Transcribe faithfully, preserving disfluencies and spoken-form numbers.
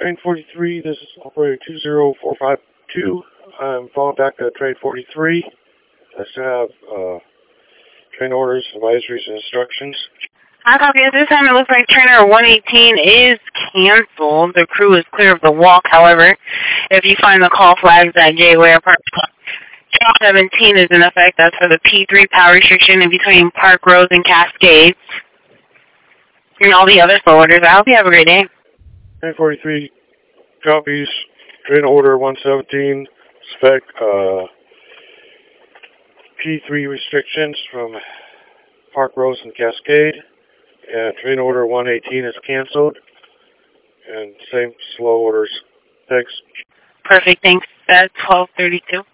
Train forty-three, this is operator two zero four five two. I'm falling back to Train forty-three. I still have uh, train orders, advisories, and instructions. I copy. At this time, it looks like trainer one eighteen is canceled. The crew is clear of the walk, however. If you find the call flags at Gateway or Park Train seventeen is in effect. That's for the P three power restriction in between Park Rose and Cascades. And all the other slow orders. I hope you have a great day. Train forty-three copies. Train order one seventeen. Spec uh, P three restrictions from Park Rose and Cascade. And train order one eighteen is canceled. And same slow orders. Thanks. Perfect. Thanks. That's twelve thirty-two.